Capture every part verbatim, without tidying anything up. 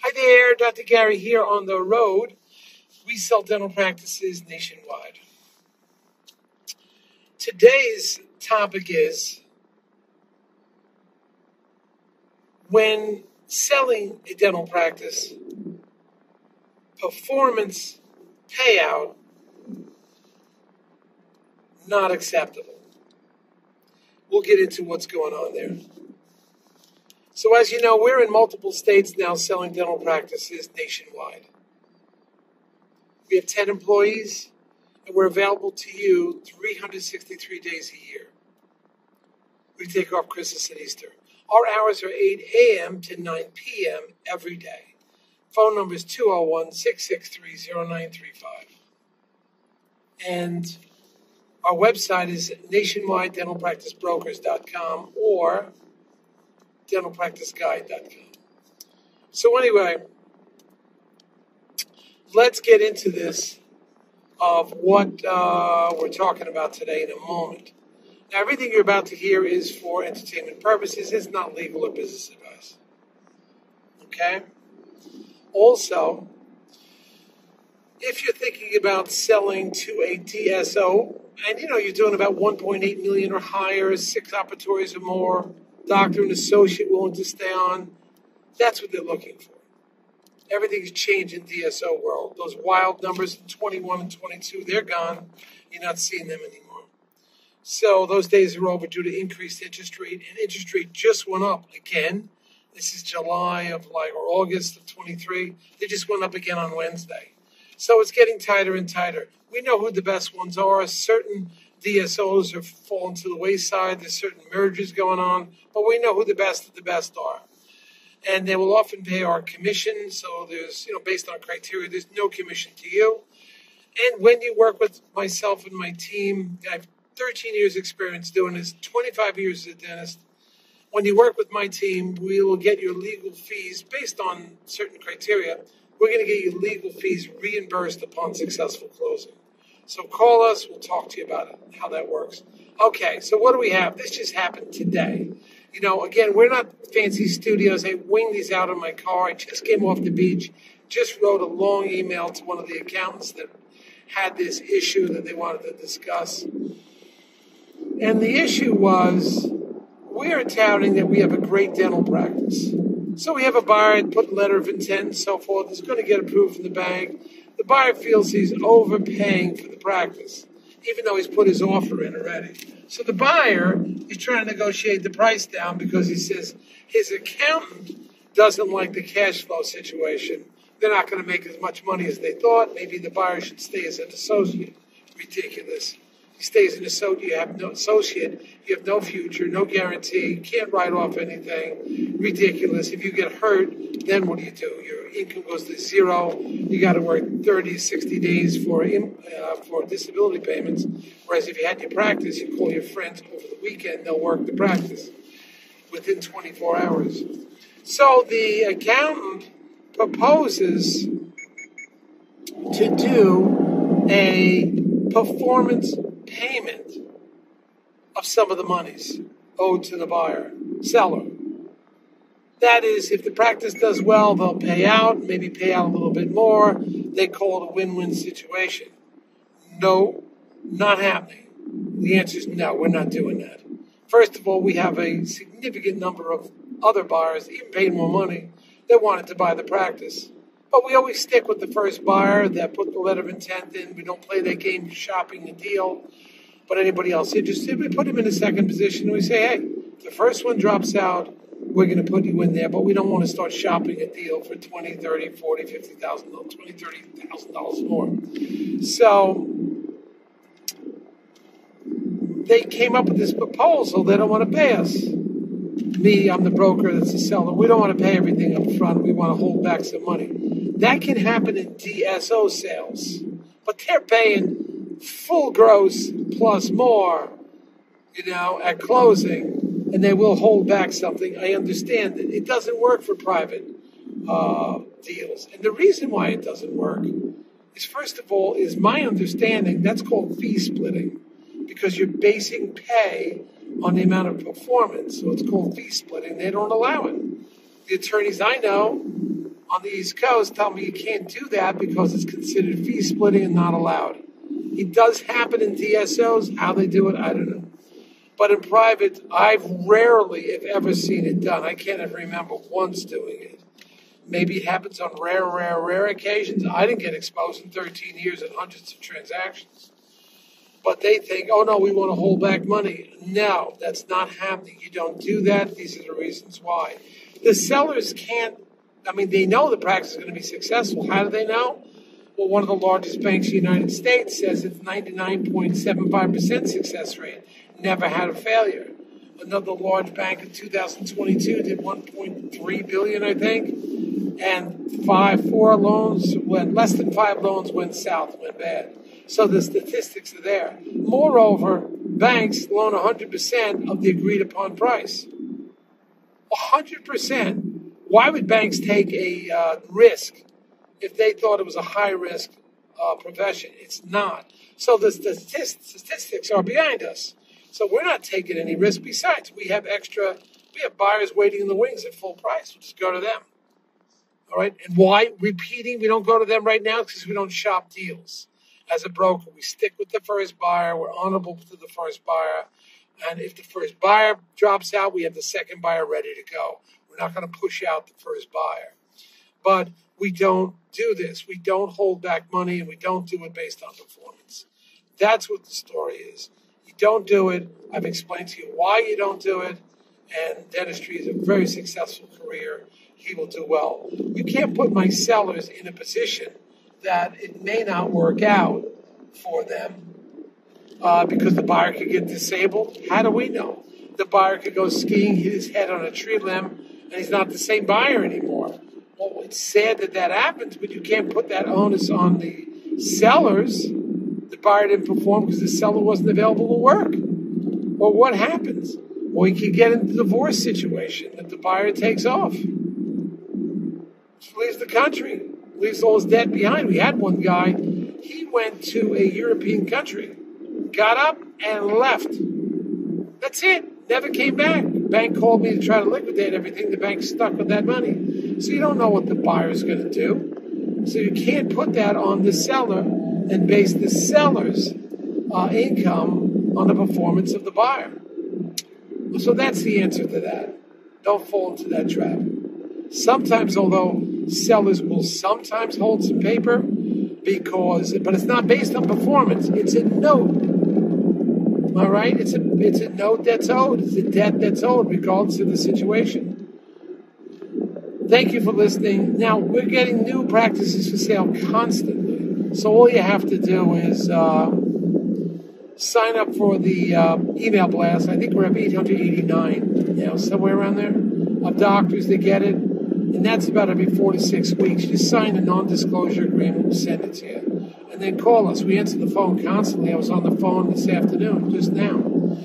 Hi there, Doctor Gary here on the road. We sell dental practices nationwide. Today's topic is when selling a dental practice, performance payout not acceptable. We'll get into what's going on there. So as you know, we're in multiple states now selling dental practices nationwide. We have ten employees, and we're available to you three hundred sixty-three days a year. We take off Christmas and Easter. Our hours are eight a.m. to nine p.m. every day. Phone number is two oh one, six six three, oh nine three five. And our website is nationwide dental practice brokers dot com or dental practice guide dot com. So anyway, let's get into this of what uh, we're talking about today in a moment. Now, everything you're about to hear is for entertainment purposes. It's not legal or business advice. Okay? Also, if you're thinking about selling to a D S O, and you know you're doing about one point eight million or higher, six operatories or more, doctor and associate willing to stay on, that's what they're looking for. Everything's changed in D S O world. Those wild numbers in twenty-one and twenty-two, they're gone. You're not seeing them anymore. So those days are over due to increased interest rate, and interest rate just went up again. This is July of like, or August of twenty-three. They just went up again on Wednesday. So it's getting tighter and tighter. We know who the best ones are. Certain D S Os are falling to the wayside. There's certain mergers going on, but we know who the best of the best are. And they will often pay our commission. So there's, you know, based on criteria, there's no commission to you. And when you work with myself and my team, I have thirteen years experience doing this, twenty-five years as a dentist. When you work with my team, we will get your legal fees based on certain criteria. We're going to get you legal fees reimbursed upon successful closing. So call us. We'll talk to you about it, how that works. Okay, so what do we have? This just happened today. You know, again, we're not fancy studios. I wing these out in my car. I just came off the beach, just wrote a long email to one of the accountants that had this issue that they wanted to discuss. And the issue was, we're touting that we have a great dental practice. So we have a buyer, put a letter of intent and so forth. It's going to get approved from the bank. The buyer feels he's overpaying for the practice, even though he's put his offer in already. So the buyer is trying to negotiate the price down because he says his accountant doesn't like the cash flow situation. They're not going to make as much money as they thought. Maybe the buyer should stay as an associate. Ridiculous. He stays an associate. You have no associate. You have no future, no guarantee. Can't write off anything. Ridiculous. If you get hurt, then what do you do? Your income goes to zero. You got to work thirty, sixty days for uh, for disability payments. Whereas if you had your practice, you call your friends over the weekend. They'll work the practice within twenty-four hours. So the accountant proposes to do a performance payment of some of the monies owed to the buyer, seller. That is, if the practice does well, they'll pay out, maybe pay out a little bit more. They call it a win-win situation. No, not happening. The answer is no, we're not doing that. First of all, we have a significant number of other buyers, even paying more money, that wanted to buy the practice. But we always stick with the first buyer that put the letter of intent in. We don't play that game shopping the deal. But anybody else interested, we put him in a second position and we say, hey, if the first one drops out, we're going to put you in there, but we don't want to start shopping a deal for twenty, thirty, forty, fifty thousand dollars, twenty, thirty thousand dollars more. So they came up with this proposal. They don't want to pay us. Me, I'm the broker that's the seller. We don't want to pay everything up front. We want to hold back some money. That can happen in D S O sales, but they're paying full gross plus more, you know, at closing, and they will hold back something. I understand it. It doesn't work for private uh, deals. And the reason why it doesn't work is, first of all, is my understanding, that's called fee splitting, because you're basing pay on the amount of performance. So it's called fee splitting. They don't allow it. The attorneys I know on the East Coast tell me you can't do that because it's considered fee splitting and not allowed. It does happen in D S Os. How they do it, I don't know. But in private, I've rarely, if ever, seen it done. I can't even remember once doing it. Maybe it happens on rare, rare, rare occasions. I didn't get exposed in thirteen years and hundreds of transactions. But they think, oh, no, we want to hold back money. No, that's not happening. You don't do that. These are the reasons why. The sellers can't, I mean, they know the practice is going to be successful. How do they know? Well, one of the largest banks in the United States says it's ninety-nine point seven five percent success rate. Never had a failure. Another large bank in two thousand twenty-two did one point three billion dollars, I think, and five, four loans went, less than five loans went south, went bad. So the statistics are there. Moreover, banks loan one hundred percent of the agreed upon price. one hundred percent. Why would banks take a uh, risk if they thought it was a high-risk uh, profession? It's not. So the statistics are behind us. So we're not taking any risk. Besides, we have extra, we have buyers waiting in the wings at full price. We'll just go to them. All right? And why? Repeating, we don't go to them right now because we don't shop deals. As a broker, we stick with the first buyer. We're honorable to the first buyer. And if the first buyer drops out, we have the second buyer ready to go. We're not going to push out the first buyer. But we don't do this. We don't hold back money, and we don't do it based on performance. That's what the story is. You don't do it. I've explained to you why you don't do it. And dentistry is a very successful career. He will do well. You can't put my sellers in a position that it may not work out for them uh, because the buyer could get disabled. How do we know? The buyer could go skiing, hit his head on a tree limb, and he's not the same buyer anymore. Well, it's sad that that happens, but you can't put that onus on the sellers. The buyer didn't perform because the seller wasn't available to work. Well, what happens? Well, you could get into a divorce situation that the buyer takes off. Just leaves the country, leaves all his debt behind. We had one guy, he went to a European country, got up and left. That's it. Never came back. The bank called me to try to liquidate everything. The bank's stuck with that money. So you don't know what the buyer is going to do. So you can't put that on the seller and base the seller's uh, income on the performance of the buyer. So that's the answer to that. Don't fall into that trap. Sometimes, although sellers will sometimes hold some paper, because, but it's not based on performance. It's a note. All right? It's a, it's a note that's owed. It's a debt that's owed, regardless of the situation. Thank you for listening. Now, we're getting new practices for sale constantly. So all you have to do is uh, sign up for the uh, email blast. I think we're up eight hundred eighty-nine now, somewhere around there, of doctors that get it. And that's about every four to six weeks. You just sign a non-disclosure agreement. We'll send it to you. And then call us. We answer the phone constantly. I was on the phone this afternoon, just now.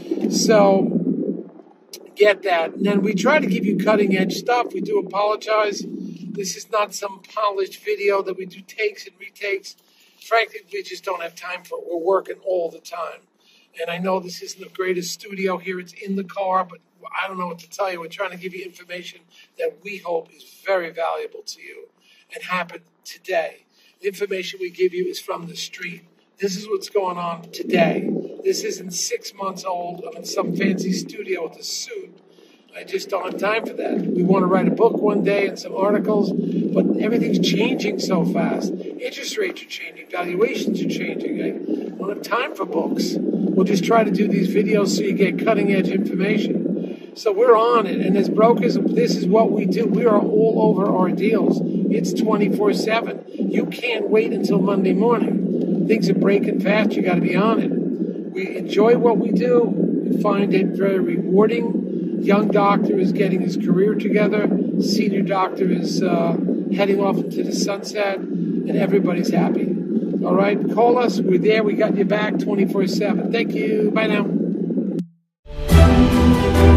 So get that. And then we try to give you cutting-edge stuff. We do apologize. This is not some polished video that we do takes and retakes. Frankly, we just don't have time for it. We're working all the time. And I know this isn't the greatest studio here. It's in the car, but I don't know what to tell you. We're trying to give you information that we hope is very valuable to you and happened today. The information we give you is from the street. This is what's going on today. This isn't six months old. I'm in some fancy studio with a suit. I just don't have time for that. We want to write a book one day and some articles, but everything's changing so fast. Interest rates are changing. Valuations are changing. I don't have time for books. We'll just try to do these videos so you get cutting-edge information. So we're on it. And as brokers, this is what we do. We are all over our deals. It's twenty-four seven. You can't wait until Monday morning. Things are breaking fast. You got to be on it. We enjoy what we do. We find it very rewarding. Young doctor is getting his career together. Senior doctor is uh, heading off into the sunset, and everybody's happy. All right, call us. We're there. We got your back twenty-four seven. Thank you. Bye now.